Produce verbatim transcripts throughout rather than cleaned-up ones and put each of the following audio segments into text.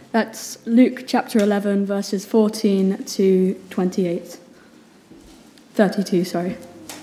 That's Luke chapter eleven, verses fourteen to twenty-eight. thirty-two, sorry.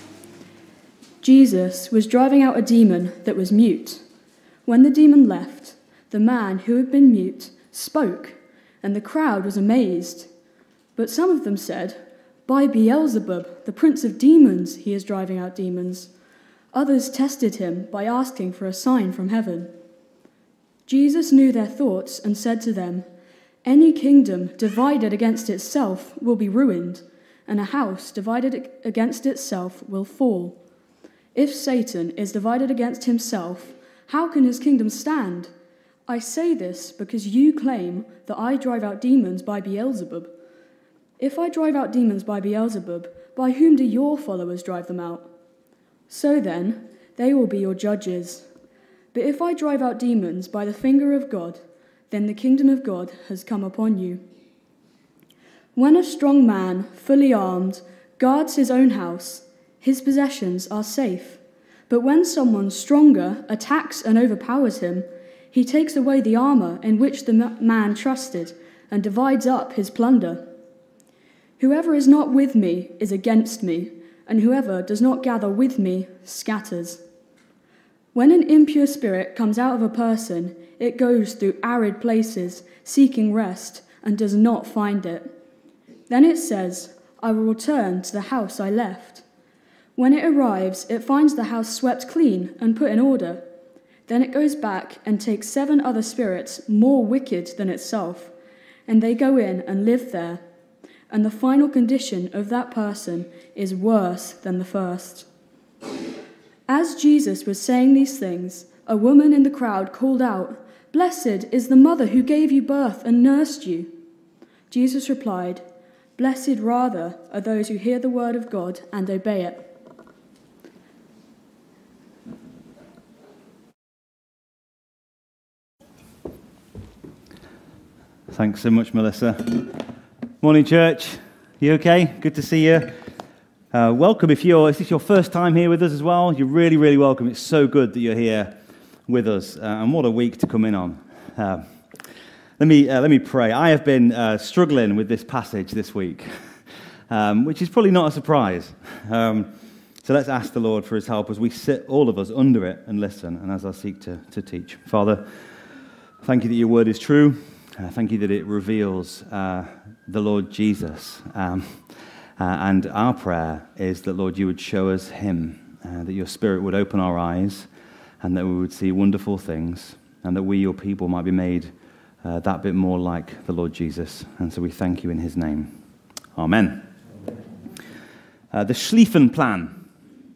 Jesus was driving out a demon that was mute. When the demon left, the man who had been mute spoke, and the crowd was amazed. But some of them said, "By Beelzebub, the prince of demons, he is driving out demons." Others tested him by asking for a sign from heaven. Jesus knew their thoughts and said to them, "Any kingdom divided against itself will be ruined, and a house divided against itself will fall. If Satan is divided against himself, how can his kingdom stand? I say this because you claim that I drive out demons by Beelzebub. If I drive out demons by Beelzebub, by whom do your followers drive them out? So then, they will be your judges. But if I drive out demons by the finger of God, then the kingdom of God has come upon you. When a strong man, fully armed, guards his own house, his possessions are safe. But when someone stronger attacks and overpowers him, he takes away the armor in which the man trusted and divides up his plunder. Whoever is not with me is against me, and whoever does not gather with me scatters. When an impure spirit comes out of a person, it goes through arid places, seeking rest, and does not find it. Then it says, 'I will return to the house I left.' When it arrives, it finds the house swept clean and put in order. Then it goes back and takes seven other spirits more wicked than itself, and they go in and live there. And the final condition of that person is worse than the first." As Jesus was saying these things, a woman in the crowd called out, "Blessed is the mother who gave you birth and nursed you." Jesus replied, "Blessed rather are those who hear the word of God and obey it." Thanks so much, Melissa. Morning, church. You okay? Good to see you. Uh, welcome if you're, if it's your first time here with us as well. You're really, really welcome. It's so good that you're here with us. Uh, and what a week to come in on. Uh, let me uh, let me pray. I have been uh, struggling with this passage this week, um, which is probably not a surprise. Um, so let's ask the Lord for his help as we sit, all of us, under it and listen, and as I seek to, to teach. Father, thank you that your word is true. Uh, thank you that it reveals uh, the Lord Jesus. Um, uh, and our prayer is that, Lord, you would show us him, uh, that your Spirit would open our eyes, and that we would see wonderful things, and that we, your people, might be made uh, that bit more like the Lord Jesus. And so we thank you in his name. Amen. Uh, the Schlieffen Plan.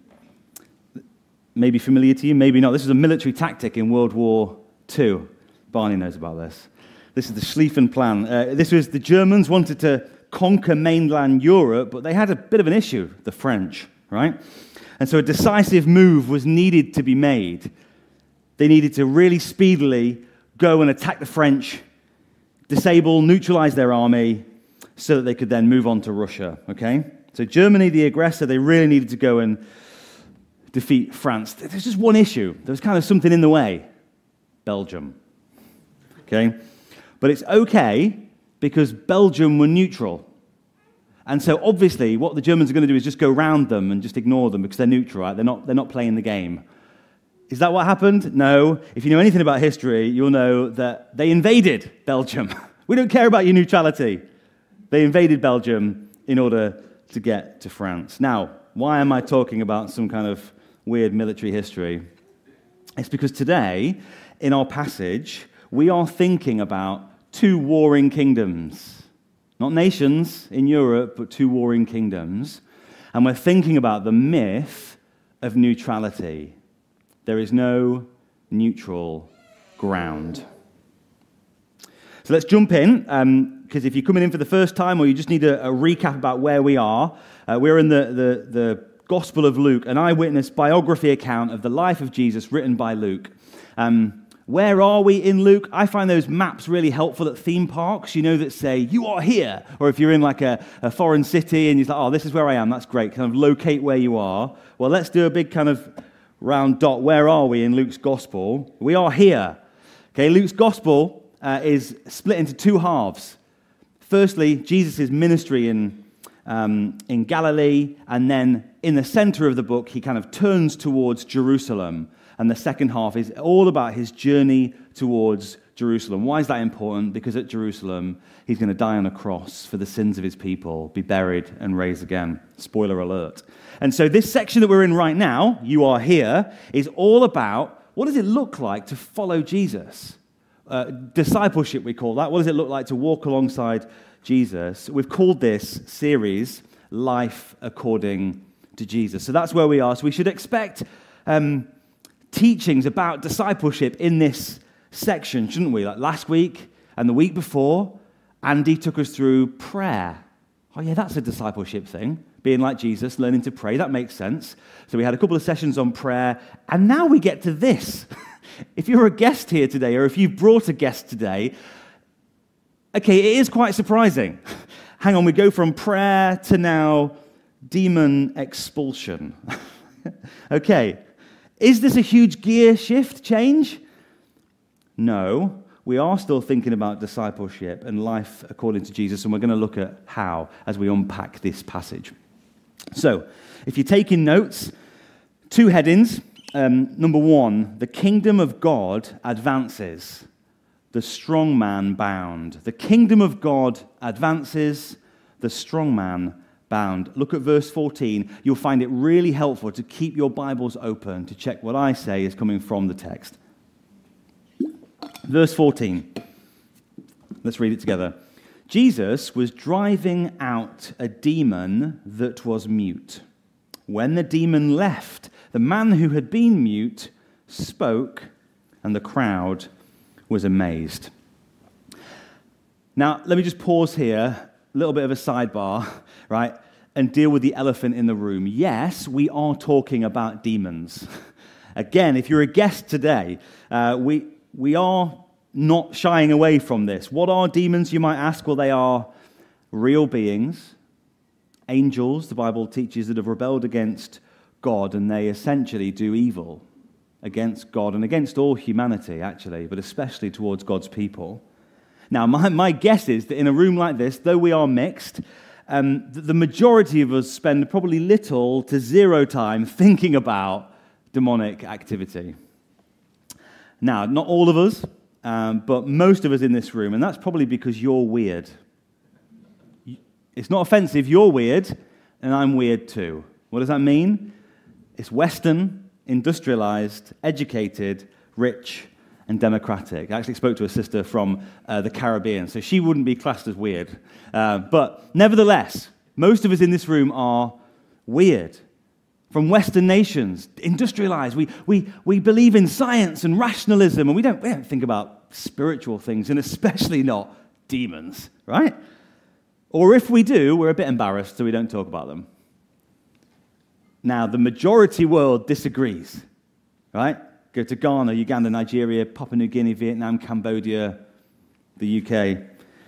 Maybe familiar to you, maybe not. This is a military tactic in World War Two. Barney knows about this. This is the Schlieffen Plan. Uh, this was the Germans wanted to conquer mainland Europe, but they had a bit of an issue, the French, right? And so a decisive move was needed to be made. They needed to really speedily go and attack the French, disable, neutralize their army, so that they could then move on to Russia, okay? So Germany, the aggressor, they really needed to go and defeat France. There's just one issue. There was kind of something in the way. Belgium, okay? But it's okay because Belgium were neutral. And so obviously what the Germans are going to do is just go round them and just ignore them because they're neutral, right? They're not, they're not playing the game. Is that what happened? No. If you know anything about history, you'll know that they invaded Belgium. We don't care about your neutrality. They invaded Belgium in order to get to France. Now, why am I talking about some kind of weird military history? It's because today, in our passage, we are thinking about two warring kingdoms. Not nations in Europe, but two warring kingdoms. And we're thinking about the myth of neutrality. There is no neutral ground. So let's jump in, because um, if you're coming in for the first time or you just need a, a recap about where we are, uh, we're in the, the, the Gospel of Luke, an eyewitness biography account of the life of Jesus written by Luke. Um, Where are we in Luke? I find those maps really helpful at theme parks, you know, that say, you are here. Or if you're in like a, a foreign city and you're like, oh, this is where I am, that's great. Kind of locate where you are. Well, let's do a big kind of round dot. Where are we in Luke's gospel? We are here. Okay, Luke's gospel uh, is split into two halves. Firstly, Jesus' ministry in, um, in Galilee, and then in the center of the book, he kind of turns towards Jerusalem. And the second half is all about his journey towards Jerusalem. Why is that important? Because at Jerusalem, he's going to die on a cross for the sins of his people, be buried and raised again. Spoiler alert. And so this section that we're in right now, You Are Here, is all about what does it look like to follow Jesus? Uh, discipleship, we call that. What does it look like to walk alongside Jesus? We've called this series Life According to Jesus. So that's where we are. So we should expect um, teachings about discipleship in this section, shouldn't we? Like last week and the week before, Andy took us through prayer. Oh yeah, that's a discipleship thing. Being like Jesus, learning to pray, that makes sense. So we had a couple of sessions on prayer, and now we get to this. If you're a guest here today, or if you've brought a guest today, okay, it is quite surprising. Hang on, we go from prayer to now demon expulsion. Okay, is this a huge gear shift change? No, we are still thinking about discipleship and life according to Jesus, and we're going to look at how as we unpack this passage. So, if you're taking notes, two headings. Um, number one, the kingdom of God advances, the strong man bound. The kingdom of God advances, the strong man bound. Look at verse fourteen. You'll find it really helpful to keep your Bibles open to check what I say is coming from the text. Verse fourteen. Let's read it together. Jesus was driving out a demon that was mute. When the demon left, the man who had been mute spoke, and the crowd was amazed. Now, let me just pause here, a little bit of a sidebar, right, and deal with the elephant in the room. Yes, we are talking about demons. Again, if you're a guest today, uh, we we are not shying away from this. What are demons, you might ask? Well, they are real beings, angels, the Bible teaches, that have rebelled against God, and they essentially do evil against God and against all humanity, actually, but especially towards God's people. Now, my, my guess is that in a room like this, though we are mixed, um, the, the majority of us spend probably little to zero time thinking about demonic activity. Now, not all of us, um, but most of us in this room, and that's probably because you're weird. It's not offensive, you're weird, and I'm weird too. What does that mean? It's Western, industrialized, educated, rich, and democratic. I actually spoke to a sister from uh, the Caribbean, so she wouldn't be classed as weird. Uh, but nevertheless, most of us in this room are weird. From Western nations, industrialized. We, we, we believe in science and rationalism, and we don't, we don't think about spiritual things, and especially not demons, right? Or if we do, we're a bit embarrassed, so we don't talk about them. Now, the majority world disagrees, right? Go to Ghana, Uganda, Nigeria, Papua New Guinea, Vietnam, Cambodia, the U K.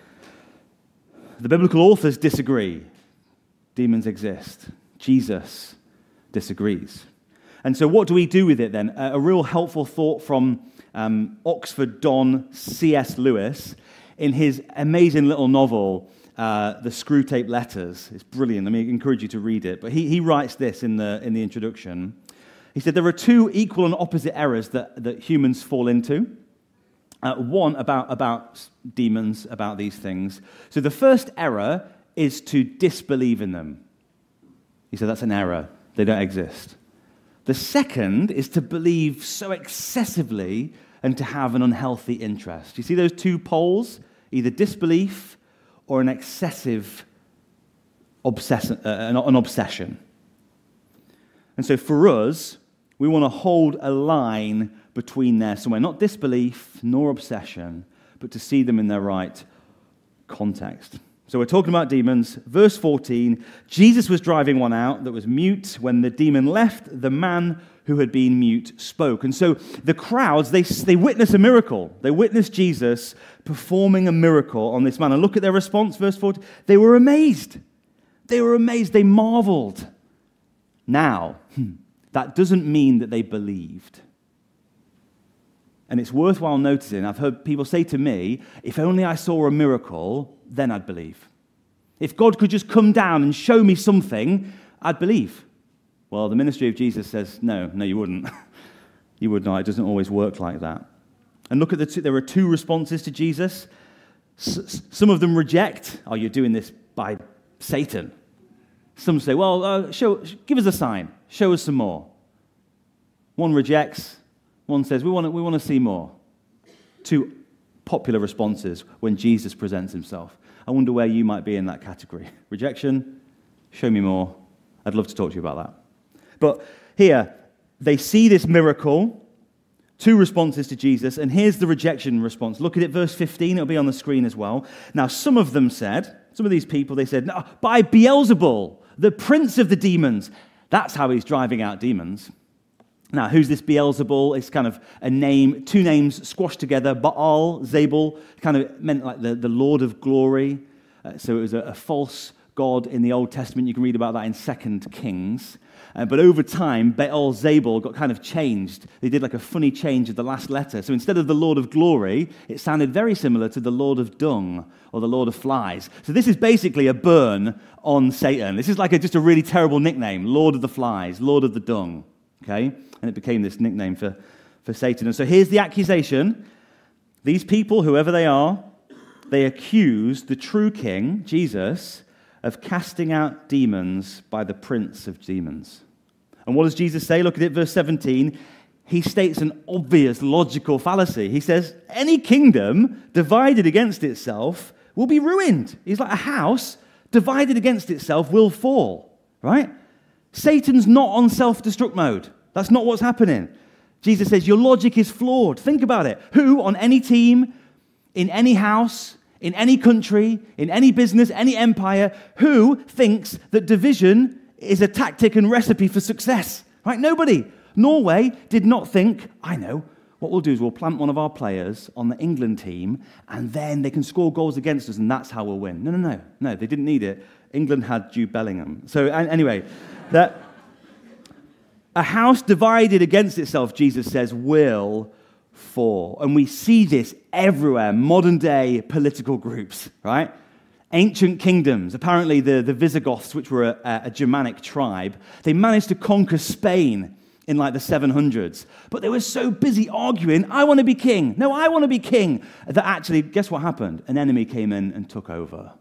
The biblical authors disagree. Demons exist. Jesus disagrees. And so what do we do with it then? A, a real helpful thought from um, Oxford Don C S Lewis in his amazing little novel, Uh, the Screwtape Letters. It's brilliant. Let me encourage you to read it. But he, he writes this in the in the introduction. He said, there are two equal and opposite errors that, that humans fall into. Uh, one about, about demons, about these things. So the first error is to disbelieve in them. He said that's an error. They don't exist. The second is to believe so excessively and to have an unhealthy interest. You see those two poles? Either disbelief or an excessive obsess- uh, an obsession. And so for us, we want to hold a line between there somewhere, not disbelief nor obsession, but to see them in their right context. So we're talking about demons. Verse fourteen, Jesus was driving one out that was mute. When the demon left, the man who had been mute spoke. And so the crowds, they, they witness a miracle. They witness Jesus performing a miracle on this man. And look at their response, verse fourteen. They were amazed. They were amazed. They marveled. Now, that doesn't mean that they believed. And it's worthwhile noticing, I've heard people say to me, if only I saw a miracle, then I'd believe. If God could just come down and show me something, I'd believe. Well, the ministry of Jesus says, no, no, you wouldn't. You would not. It doesn't always work like that. And look at the two, there are two responses to Jesus. S- some of them reject, oh, you're doing this by Satan. Some say, well, uh, show, give us a sign. Show us some more. One rejects. One says, we want to, we want to see more. Two popular responses when Jesus presents himself. I wonder where you might be in that category. Rejection, show me more. I'd love to talk to you about that. But here, they see this miracle, two responses to Jesus, and here's the rejection response. Look at it, verse fifteen, it'll be on the screen as well. Now, some of them said, some of these people, they said, no, by Beelzebul, the prince of the demons. That's how he's driving out demons. Now, who's this Beelzebul? It's kind of a name, two names squashed together. Baal, Zebul, kind of meant like the, the Lord of glory. Uh, so it was a, a false god in the Old Testament. You can read about that in Second Kings. Uh, but over time, Baal Zebul got kind of changed. They did like a funny change of the last letter. So instead of the Lord of glory, it sounded very similar to the Lord of dung or the Lord of flies. So this is basically a burn on Satan. This is like a, just a really terrible nickname, Lord of the flies, Lord of the dung. Okay? And it became this nickname for, for Satan. And so here's the accusation. These people, whoever they are, they accuse the true king, Jesus, of casting out demons by the prince of demons. And what does Jesus say? Look at it, verse seventeen. He states an obvious logical fallacy. He says, any kingdom divided against itself will be ruined. He's like, a house divided against itself will fall, right? Satan's not on self-destruct mode. That's not what's happening. Jesus says, your logic is flawed. Think about it. Who on any team, in any house, in any country, in any business, any empire, who thinks that division is a tactic and recipe for success? Right? Nobody. Norway did not think, I know, what we'll do is we'll plant one of our players on the England team, and then they can score goals against us, and that's how we'll win. No, no, no. No, they didn't need it. England had Jude Bellingham. So anyway, that a house divided against itself, Jesus says, will fall. And we see this everywhere, modern-day political groups, right? Ancient kingdoms. Apparently, the, the Visigoths, which were a, a Germanic tribe, they managed to conquer Spain in like the seven hundreds. But they were so busy arguing, I want to be king. No, I want to be king. That actually, guess what happened? An enemy came in and took over.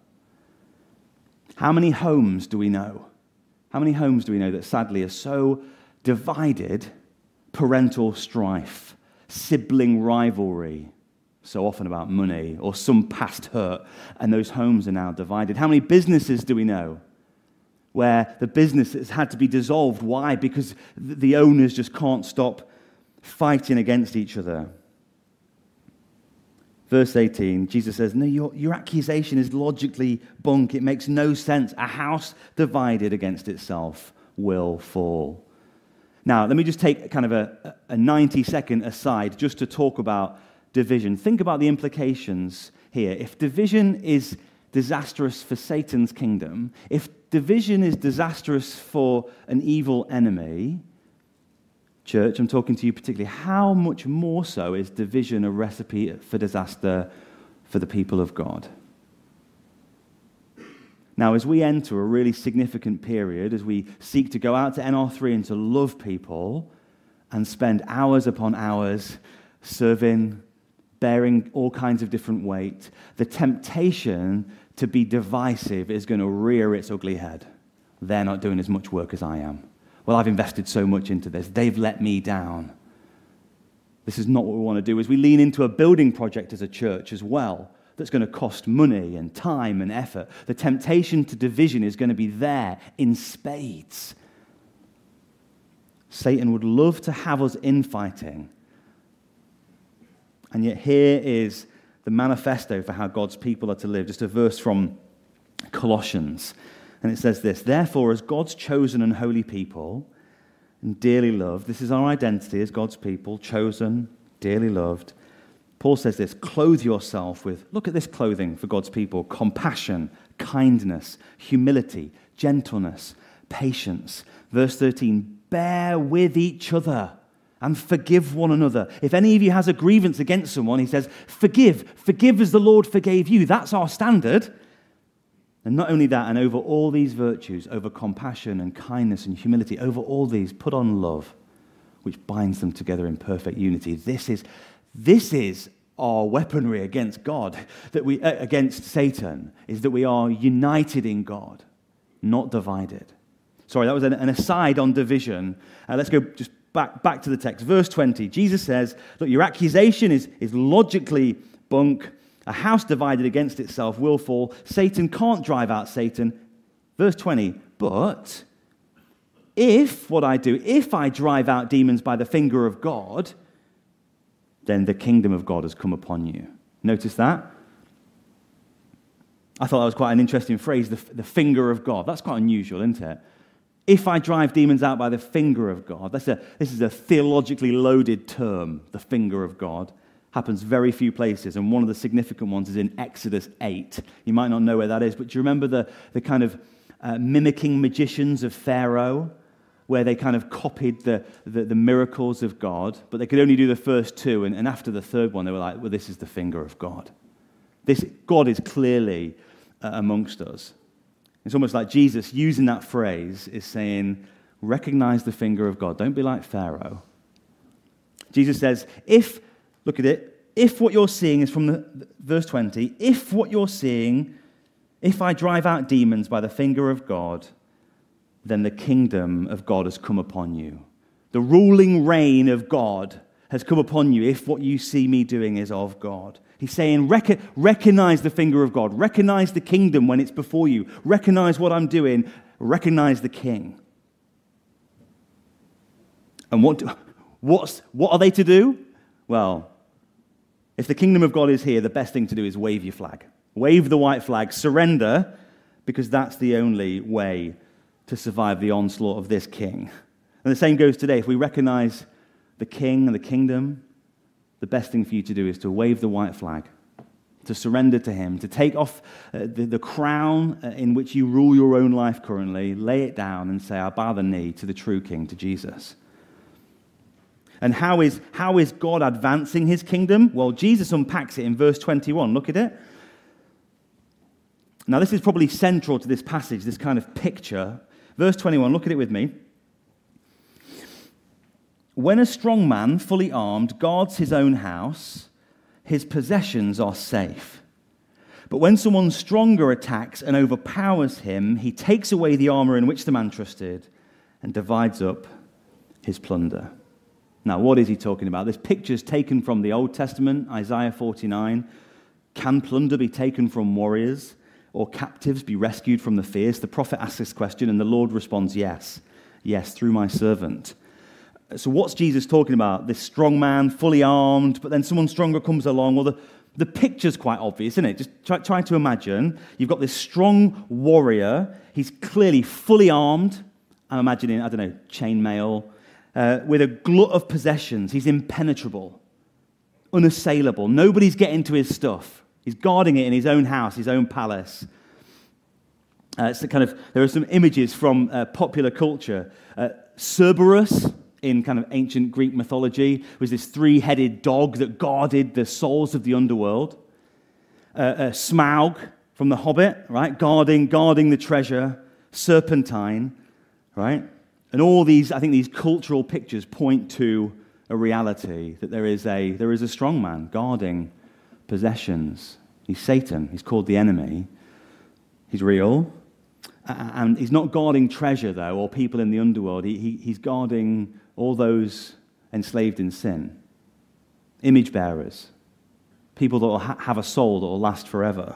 How many homes do we know? How many homes do we know that sadly are so divided? Parental strife, sibling rivalry, so often about money or some past hurt, and those homes are now divided. How many businesses do we know where the business has had to be dissolved? Why? Because the owners just can't stop fighting against each other. Verse eighteen, Jesus says, no, your, your accusation is logically bunk. It makes no sense. A house divided against itself will fall. Now, let me just take kind of a, a ninety-second aside just to talk about division. Think about the implications here. If division is disastrous for Satan's kingdom, if division is disastrous for an evil enemy, church, I'm talking to you particularly, how much more so is division a recipe for disaster for the people of God? Now, as we enter a really significant period, as we seek to go out to N R three and to love people and spend hours upon hours serving, bearing all kinds of different weight, the temptation to be divisive is going to rear its ugly head. They're not doing as much work as I am. Well, I've invested so much into this. They've let me down. This is not what we want to do. As we lean into a building project as a church as well, that's going to cost money and time and effort, the temptation to division is going to be there in spades. Satan would love to have us infighting. And yet here is the manifesto for how God's people are to live. Just a verse from Colossians. And it says this, therefore, as God's chosen and holy people, and dearly loved, this is our identity as God's people, chosen, dearly loved. Paul says this, clothe yourself with, look at this clothing for God's people, compassion, kindness, humility, gentleness, patience. Verse thirteen, bear with each other and forgive one another. If any of you has a grievance against someone, he says, forgive. Forgive as the Lord forgave you. That's our standard. And not only that, and over all these virtues, over compassion and kindness and humility, over all these, put on love, which binds them together in perfect unity. This is, this is our weaponry against God, that we uh, against Satan, is that we are united in God, not divided. Sorry, that was an, an aside on division. Uh, let's go just back, back to the text. Verse twenty, Jesus says, look, your accusation is, is logically bunk. A house divided against itself will fall. Satan can't drive out Satan. Verse twenty, but if what I do, if I drive out demons by the finger of God, then the kingdom of God has come upon you. Notice that? I thought that was quite an interesting phrase, the, the finger of God. That's quite unusual, isn't it? If I drive demons out by the finger of God. That's a, this is a theologically loaded term, the finger of God. Happens very few places, and one of the significant ones is in Exodus eight. You might not know where that is, but do you remember the, the kind of uh, mimicking magicians of Pharaoh, where they kind of copied the, the, the miracles of God, but they could only do the first two, and, and after the third one, they were like, well, this is the finger of God. This God is clearly uh, amongst us. It's almost like Jesus, using that phrase, is saying, recognize the finger of God. Don't be like Pharaoh. Jesus says, if... Look at it. If what you're seeing is from the, verse twenty, if what you're seeing, if I drive out demons by the finger of God, then the kingdom of God has come upon you. The ruling reign of God has come upon you if what you see me doing is of God. He's saying, rec- recognize the finger of God. Recognize the kingdom when it's before you. Recognize what I'm doing. Recognize the king. And what, do, what's, what are they to do? Well, if the kingdom of God is here, the best thing to do is wave your flag. Wave the white flag. Surrender, because that's the only way to survive the onslaught of this king. And the same goes today. If we recognize the king and the kingdom, the best thing for you to do is to wave the white flag, to surrender to him, to take off uh, the, the crown uh, in which you rule your own life currently, lay it down and say, I bow the knee to the true king, to Jesus. And how is, how is God advancing his kingdom? Well, Jesus unpacks it in verse twenty-one. Look at it. Now, this is probably central to this passage, this kind of picture. Verse twenty-one, look at it with me. When a strong man, fully armed, guards his own house, his possessions are safe. But when someone stronger attacks and overpowers him, he takes away the armor in which the man trusted and divides up his plunder. Now, what is he talking about? This picture is taken from the Old Testament, Isaiah forty-nine. Can plunder be taken from warriors, or captives be rescued from the fierce? The prophet asks this question, and the Lord responds, yes. Yes, through my servant. So what's Jesus talking about? This strong man, fully armed, but then someone stronger comes along. Well, the, the picture's quite obvious, isn't it? Just try, try to imagine. You've got this strong warrior. He's clearly fully armed. I'm imagining, I don't know, chainmail, Uh, with a glut of possessions. He's impenetrable, unassailable. Nobody's getting to his stuff. He's guarding it in his own house, his own palace. Uh, it's the kind of, there are some images from uh, popular culture. Uh, Cerberus, in kind of ancient Greek mythology, was this three-headed dog that guarded the souls of the underworld. Uh, uh, Smaug from The Hobbit, right, guarding, guarding the treasure. Serpentine, right? And all these, I think these cultural pictures point to a reality, that there is a there is a strong man guarding possessions. He's Satan. He's called the enemy. He's real. And he's not guarding treasure, though, or people in the underworld. He, he, he's guarding all those enslaved in sin. Image bearers. People that will ha- have a soul that will last forever.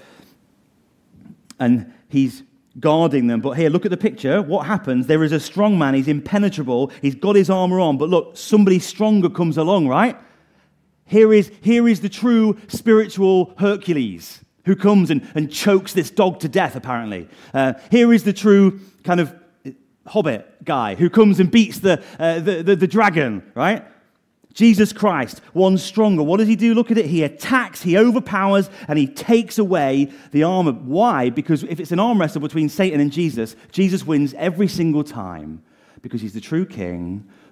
And he's guarding them. But here, look at the picture. What happens? There is a strong man. He's impenetrable. He's got his armor on. But look, somebody stronger comes along, right? Here is, here is the true spiritual Hercules who comes and, and chokes this dog to death, apparently. Uh, here is the true kind of hobbit guy who comes and beats the, uh, the, the, the dragon, right? Jesus Christ, one stronger. What does he do? Look at it. He attacks, he overpowers, and he takes away the armor. Why? Because if it's an arm wrestle between Satan and Jesus, Jesus wins every single time because he's the true king,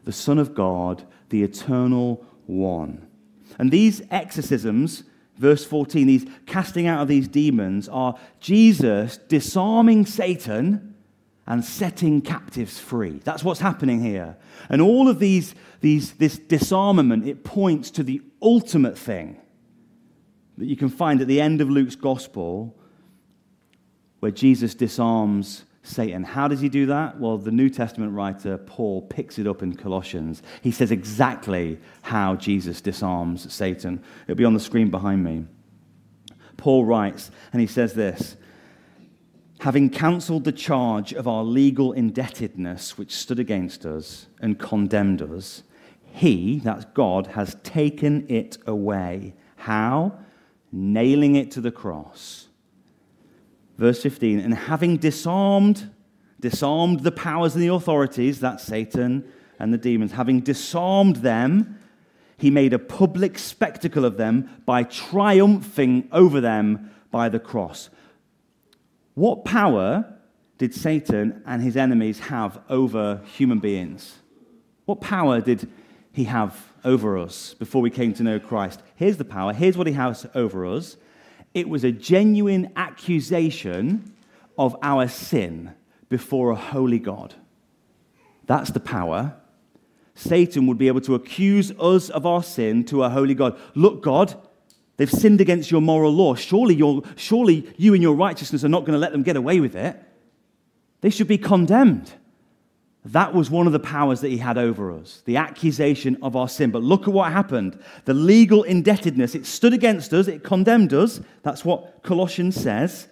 the Son of God, the Eternal One. And these exorcisms, verse fourteen, these casting out of these demons, are Jesus disarming Satan and setting captives free. That's what's happening here. And all of these, these, this disarmament, it points to the ultimate thing that you can find at the end of Luke's gospel, where Jesus disarms Satan. How does he do that? Well, the New Testament writer Paul picks it up in Colossians. He says exactly how Jesus disarms Satan. It'll be on the screen behind me. Paul writes, and he says this: having cancelled the charge of our legal indebtedness which stood against us and condemned us, he, that's God, has taken it away. How? Nailing it to the cross. Verse fifteen, and having disarmed, disarmed the powers and the authorities, that's Satan and the demons, having disarmed them, he made a public spectacle of them by triumphing over them by the cross. What power did Satan and his enemies have over human beings? What power did he have over us before we came to know Christ? Here's the power. Here's what he has over us. It was a genuine accusation of our sin before a holy God. That's the power. Satan would be able to accuse us of our sin to a holy God. Look, God, they've sinned against your moral law. Surely, you're, surely you and your righteousness are not going to let them get away with it. They should be condemned. That was one of the powers that he had over us, the accusation of our sin. But look at what happened. The legal indebtedness, it stood against us, it condemned us. That's what Colossians says.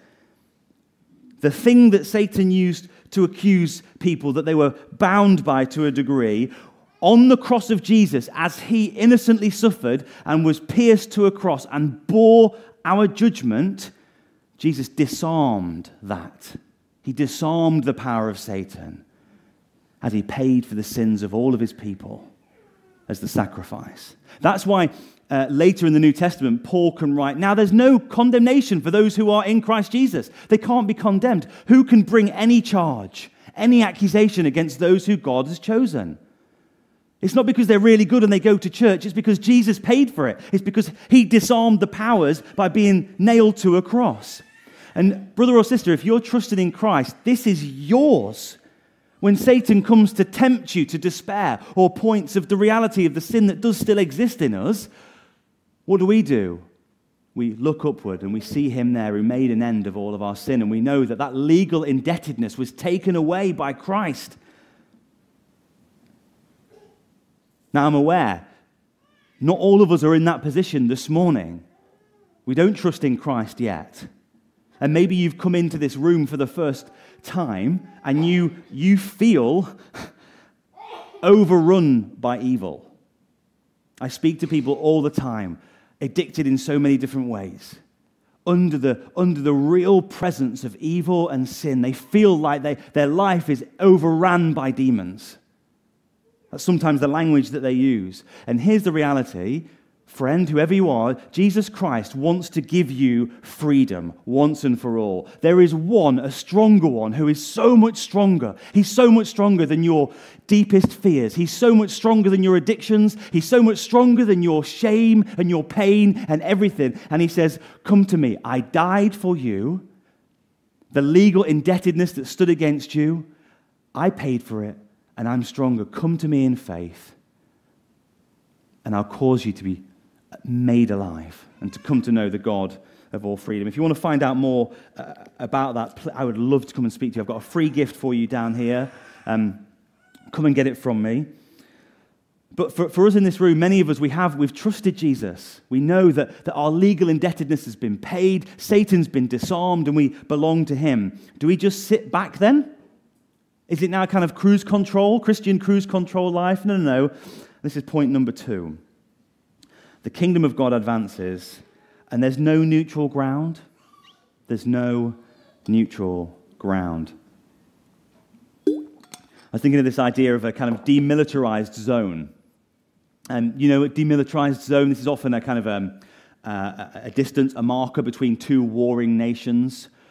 The thing that Satan used to accuse people that they were bound by to a degree, on the cross of Jesus, as he innocently suffered and was pierced to a cross and bore our judgment, Jesus disarmed that. He disarmed the power of Satan as he paid for the sins of all of his people as the sacrifice. That's why uh, later in the New Testament, Paul can write, now there's no condemnation for those who are in Christ Jesus. They can't be condemned. Who can bring any charge, any accusation against those who God has chosen? It's not because they're really good and they go to church. It's because Jesus paid for it. It's because he disarmed the powers by being nailed to a cross. And brother or sister, if you're trusted in Christ, this is yours. When Satan comes to tempt you to despair or points of the reality of the sin that does still exist in us, what do we do? We look upward and we see him there who made an end of all of our sin, and we know that that legal indebtedness was taken away by Christ. Now, I'm aware, not all of us are in that position this morning. We don't trust in Christ yet. And maybe you've come into this room for the first time and you, you feel overrun by evil. I speak to people all the time, addicted in so many different ways. Under the, under the real presence of evil and sin, they feel like they, their life is overrun by demons. That's sometimes the language that they use. And here's the reality. Friend, whoever you are, Jesus Christ wants to give you freedom once and for all. There is one, a stronger one, who is so much stronger. He's so much stronger than your deepest fears. He's so much stronger than your addictions. He's so much stronger than your shame and your pain and everything. And he says, come to me. I died for you. The legal indebtedness that stood against you, I paid for it, and I'm stronger. Come to me in faith, and I'll cause you to be made alive and to come to know the God of all freedom. If you want to find out more uh, about that, I would love to come and speak to you. I've got a free gift for you down here. Um, come and get it from me. But for, for us in this room, many of us, we have, we've trusted Jesus. We know that, that our legal indebtedness has been paid, Satan's been disarmed, and we belong to him. Do we just sit back then? Is it now kind of cruise control, Christian cruise control life? No, no, no. This is point number two. The kingdom of God advances, and there's no neutral ground. There's no neutral ground. I was thinking of this idea of a kind of demilitarized zone. And, you know, a demilitarized zone, this is often a kind of um, uh, a distance, a marker between two warring nations.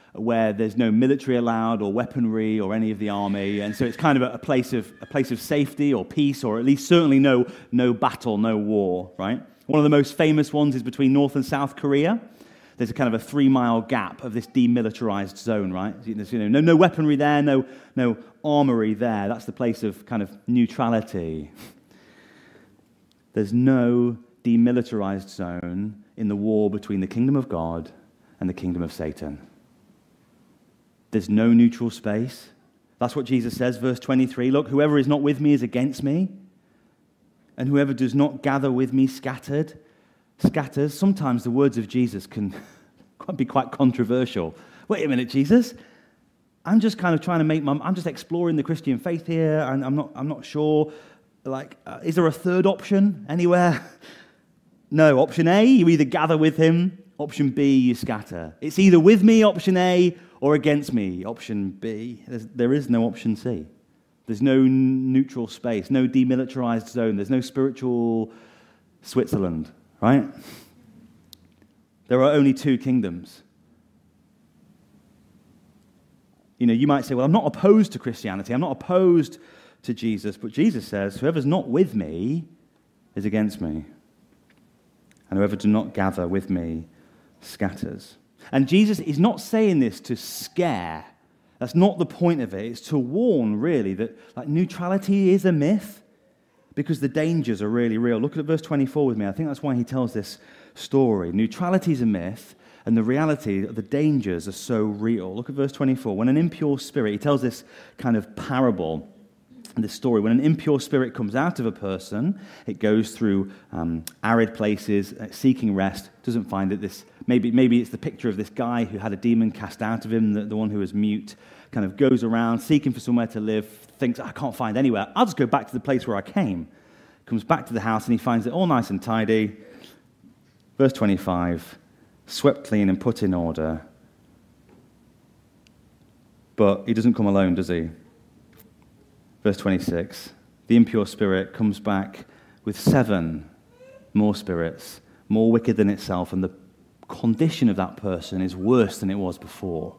where there's no military allowed or weaponry or any of the army, and so it's kind of a, a place of a place of safety or peace, or at least certainly no no battle, no war, right? One of the most famous ones is between North and South Korea. There's a kind of a three-mile gap of this demilitarized zone, right? There's, you know, no, no weaponry there, no, no armory there. That's the place of kind of neutrality. There's no demilitarized zone in the war between the kingdom of God and the kingdom of Satan. There's no neutral space. That's what Jesus says, verse twenty-three. Look, whoever is not with me is against me, and whoever does not gather with me scattered. Scatters. Sometimes the words of Jesus can be quite controversial. Wait a minute, Jesus. I'm just kind of trying to make my. I'm just exploring the Christian faith here, and I'm not. I'm not sure. Like, uh, is there a third option anywhere? No. Option A, you either gather with him. Option B, you scatter. It's either with me, option A, or against me, option B. There's, there is no option C. There's no neutral space, no demilitarized zone. There's no spiritual Switzerland. Right? There are only two kingdoms. You know, you might say, well, I'm not opposed to Christianity. I'm not opposed to Jesus. But Jesus says, whoever's not with me is against me. And whoever does not gather with me scatters. And Jesus is not saying this to scare. That's not the point of it. It's to warn, really, that like neutrality is a myth. Because the dangers are really real. Look at verse twenty-four with me. I think that's why he tells this story. Neutrality is a myth, and the reality, the dangers are so real. Look at verse twenty-four. When an impure spirit, he tells this kind of parable, this story. When an impure spirit comes out of a person, it goes through um, arid places, uh, seeking rest, doesn't find it. This maybe maybe it's the picture of this guy who had a demon cast out of him, the, the one who was mute, kind of goes around seeking for somewhere to live, thinks, I can't find anywhere. I'll just go back to the place where I came. Comes back to the house and he finds it all nice and tidy. Verse twenty-five, swept clean and put in order. But he doesn't come alone, does he? Verse twenty-six, the impure spirit comes back with seven more spirits, more wicked than itself, and the condition of that person is worse than it was before.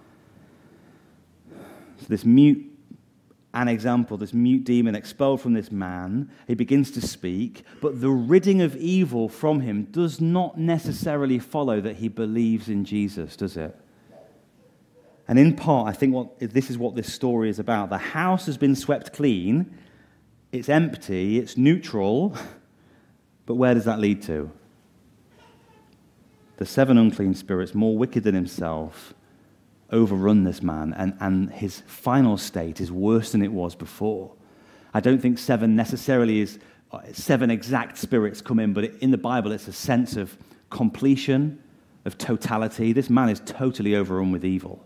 So this mute, an example, this mute demon expelled from this man, he begins to speak, but the ridding of evil from him does not necessarily follow that he believes in Jesus, does it? And in part, I think what this is what this story is about. The house has been swept clean, it's empty, it's neutral, but where does that lead to? The seven unclean spirits, more wicked than himself, overrun this man, and, and his final state is worse than it was before. I don't think seven necessarily is seven exact spirits come in, but in the Bible it's a sense of completion, of totality. This man is totally overrun with evil.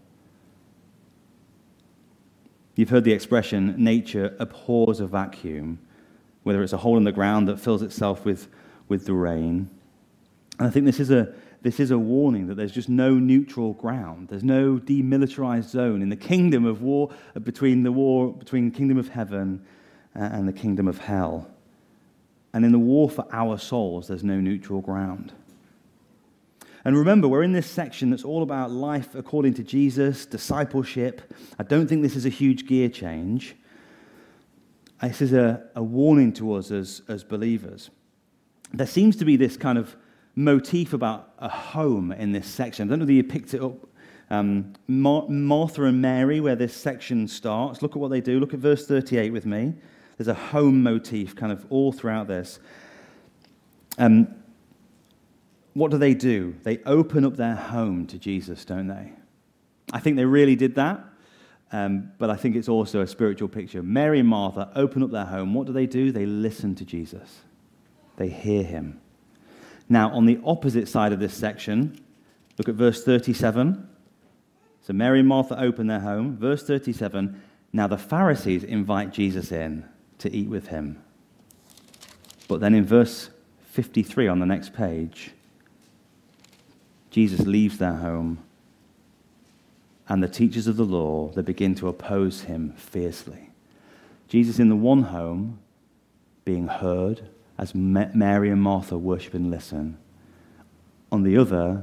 You've heard the expression, nature abhors a vacuum, whether it's a hole in the ground that fills itself with, with the rain. And I think this is a This is a warning that there's just no neutral ground. There's no demilitarized zone in the kingdom of war, between the war between the kingdom of heaven and the kingdom of hell. And in the war for our souls, there's no neutral ground. And remember, we're in this section that's all about life according to Jesus, discipleship. I don't think this is a huge gear change. This is a, a warning to us as, as believers. There seems to be this kind of motif about a home in this section. I don't know whether you picked it up. Um, Mar- Martha and Mary, where this section starts. Look at what they do. Look at verse thirty-eight with me. There's a home motif kind of all throughout this. Um, what do they do? They open up their home to Jesus, don't they? I think they really did that. Um, but I think it's also a spiritual picture. Mary and Martha open up their home. What do they do? They listen to Jesus. They hear him. Now, on the opposite side of this section, look at verse thirty-seven. So Mary and Martha open their home. Verse thirty-seven, now the Pharisees invite Jesus in to eat with him. But then in verse fifty-three on the next page, Jesus leaves their home, and the teachers of the law, they begin to oppose him fiercely. Jesus in the one home, being heard, as Mary and Martha worship and listen. On the other,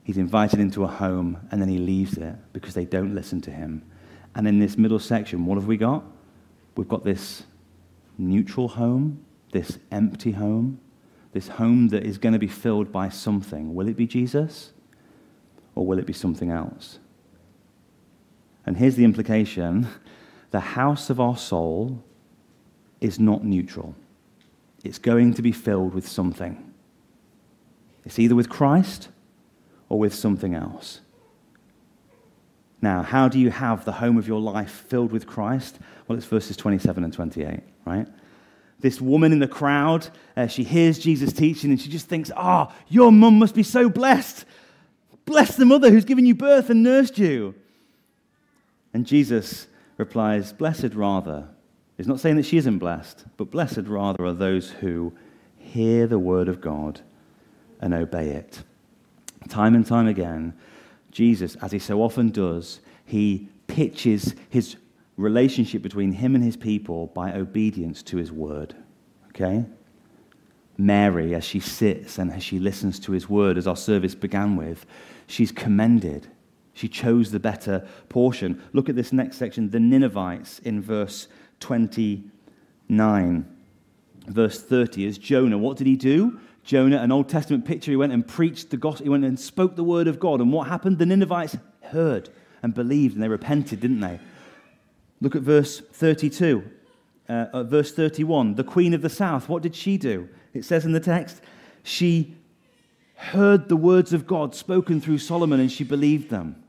He's invited into a home, and then he leaves it because they don't listen to him. And in this middle section, what have we got? We've got this neutral home, this empty home, this home that is going to be filled by something. Will it be Jesus, or will it be something else? And here's the implication. The house of our soul is not neutral. It's going to be filled with something. It's either with Christ or with something else. Now, how do you have the home of your life filled with Christ? Well, it's verses twenty-seven and twenty-eight, right? This woman in the crowd, uh, she hears Jesus teaching and she just thinks, ah, oh, your mum must be so blessed. Bless the mother who's given you birth and nursed you. And Jesus replies, blessed rather. He's not saying that she isn't blessed, but blessed rather are those who hear the word of God and obey it. Time and time again, Jesus, as he so often does, he pitches his relationship between him and his people by obedience to his word. Okay? Mary, as she sits and as she listens to his word, as our service began with, she's commended. She chose the better portion. Look at this next section, the Ninevites in verse twenty-nine. Verse thirty is Jonah. What did he do? Jonah, an Old Testament picture, he went and preached the gospel, he went and spoke the word of God. And what happened? The Ninevites heard and believed, and they repented, didn't they? Look at verse thirty-two, uh, uh, verse thirty-one. The queen of the south, what did she do? It says in the text, she heard the words of God spoken through Solomon, and she believed them.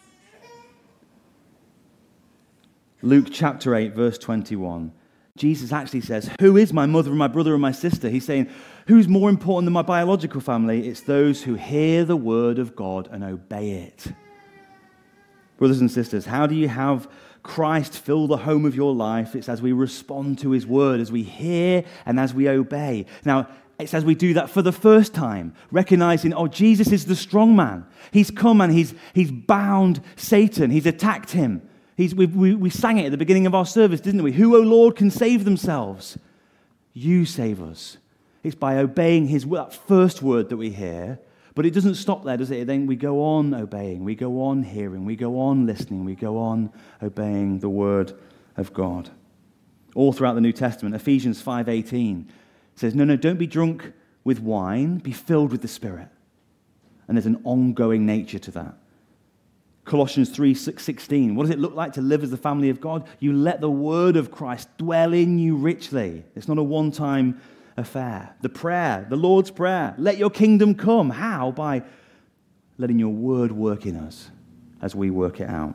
Luke chapter eight, verse twenty-one. Jesus actually says, who is my mother and my brother and my sister? He's saying, who's more important than my biological family? It's those who hear the word of God and obey it. Brothers and sisters, how do you have Christ fill the home of your life? It's as we respond to his word, as we hear and as we obey. Now, it's as we do that for the first time, recognizing, oh, Jesus is the strong man. He's come and he's, he's bound Satan. He's attacked him. He's, we, we, we sang it at the beginning of our service, didn't we? Who, O Lord, can save themselves? You save us. It's by obeying his that first word that we hear. But it doesn't stop there, does it? Then we go on obeying. We go on hearing. We go on listening. We go on obeying the word of God. All throughout the New Testament, Ephesians five eighteen says, no, no, don't be drunk with wine. Be filled with the Spirit. And there's an ongoing nature to that. Colossians three sixteen, what does it look like to live as the family of God? You let the word of Christ dwell in you richly. It's not a one-time affair. The prayer, the Lord's Prayer, let your kingdom come. How? By letting your word work in us as we work it out.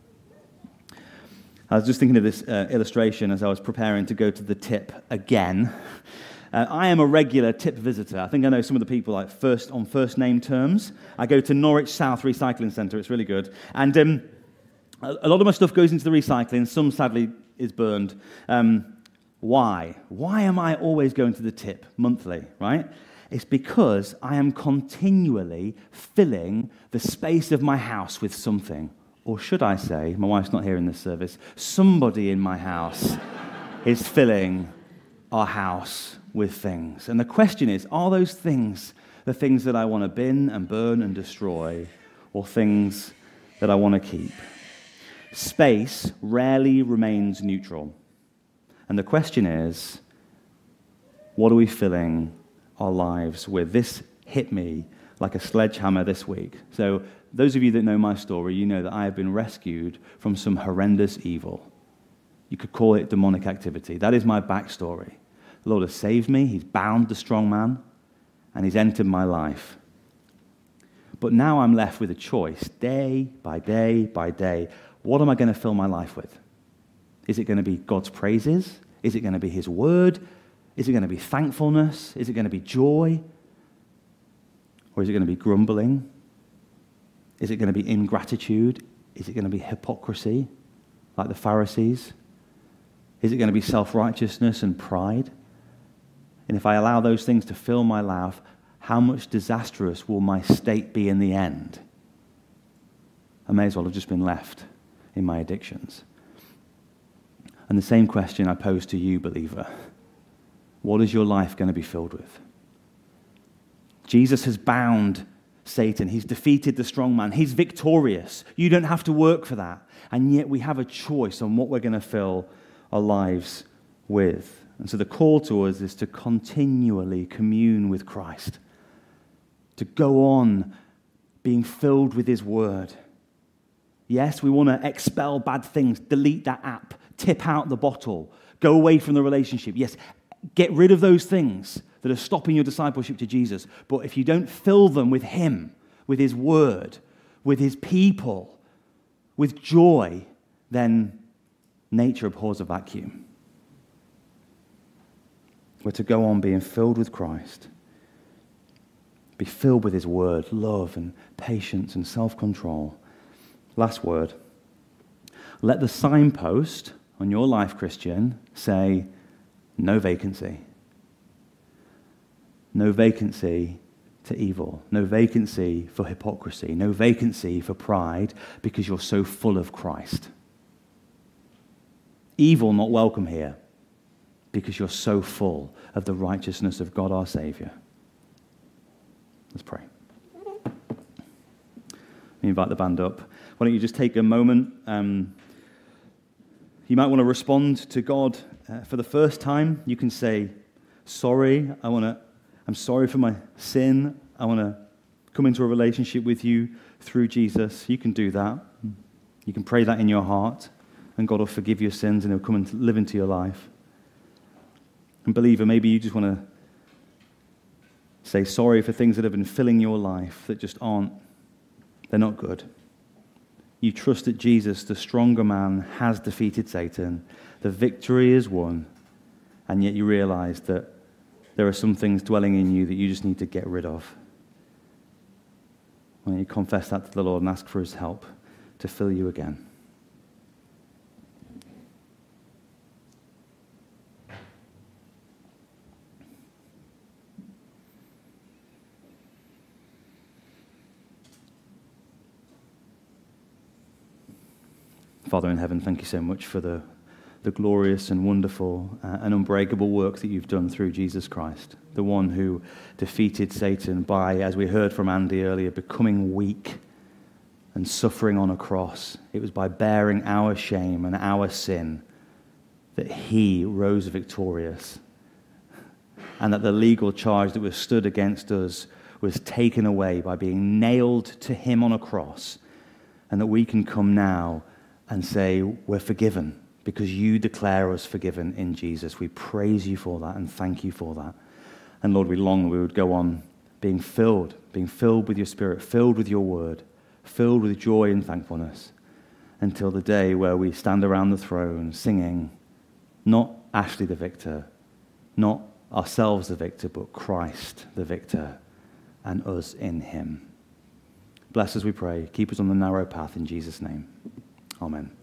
I was just thinking of this uh, illustration as I was preparing to go to the tip again. Uh, I am a regular tip visitor. I think I know some of the people like first on first name terms. I go to Norwich South Recycling Centre. It's really good. And um, a, a lot of my stuff goes into the recycling. Some, sadly, is burned. Um, why? Why am I always going to the tip monthly, right? It's because I am continually filling the space of my house with something. Or should I say, my wife's not here in this service, somebody in my house is filling our house with things. And the question is, are those things the things that I want to bin and burn and destroy, or things that I want to keep? Space rarely remains neutral. And the question is, what are we filling our lives with? This hit me like a sledgehammer this week. So those of you that know my story, you know that I have been rescued from some horrendous evil. You could call it demonic activity. That is my backstory. The Lord has saved me. He's bound the strong man, and he's entered my life. But now I'm left with a choice, day by day by day. What am I going to fill my life with? Is it going to be God's praises? Is it going to be his word? Is it going to be thankfulness? Is it going to be joy? Or is it going to be grumbling? Is it going to be ingratitude? Is it going to be hypocrisy, like the Pharisees? Is it going to be self-righteousness and pride? And if I allow those things to fill my life, how much disastrous will my state be in the end? I may as well have just been left in my addictions. And the same question I pose to you, believer. What is your life going to be filled with? Jesus has bound Satan. He's defeated the strong man. He's victorious. You don't have to work for that. And yet we have a choice on what we're going to fill our lives with. And so the call to us is to continually commune with Christ, to go on being filled with his word. Yes, we want to expel bad things, delete that app, tip out the bottle, go away from the relationship. Yes, get rid of those things that are stopping your discipleship to Jesus. But if you don't fill them with him, with his word, with his people, with joy, then nature abhors a vacuum. We're to go on being filled with Christ, be filled with his word, love and patience and self-control. Last word. Let the signpost on your life, Christian, say, no vacancy. No vacancy to evil. No vacancy for hypocrisy. No vacancy for pride, because you're so full of Christ. Evil not welcome here, because you're so full of the righteousness of God our Savior. Let's pray. Let me invite the band up. Why don't you just take a moment? Um, you might want to respond to God uh, for the first time. You can say, sorry, I want to, I'm sorry for my sin. I want to come into a relationship with you through Jesus. You can do that. You can pray that in your heart, and God will forgive your sins and he'll come and live into your life. And believer, maybe you just want to say sorry for things that have been filling your life that just aren't, they're not good. You trust that Jesus, the stronger man, has defeated Satan. The victory is won. And yet you realize that there are some things dwelling in you that you just need to get rid of. Why don't you confess that to the Lord and ask for his help to fill you again? Father in heaven, thank you so much for the, the glorious and wonderful uh, and unbreakable work that you've done through Jesus Christ, the one who defeated Satan by, as we heard from Andy earlier, becoming weak and suffering on a cross. It was by bearing our shame and our sin that he rose victorious, and that the legal charge that was stood against us was taken away by being nailed to him on a cross, and that we can come now and say, we're forgiven because you declare us forgiven in Jesus. We praise you for that and thank you for that. And Lord, we long that we would go on being filled, being filled with your Spirit, filled with your word, filled with joy and thankfulness, until the day where we stand around the throne singing, not Ashley the victor, not ourselves the victor, but Christ the victor, and us in him. Bless us, we pray. Keep us on the narrow path in Jesus' name. Amen.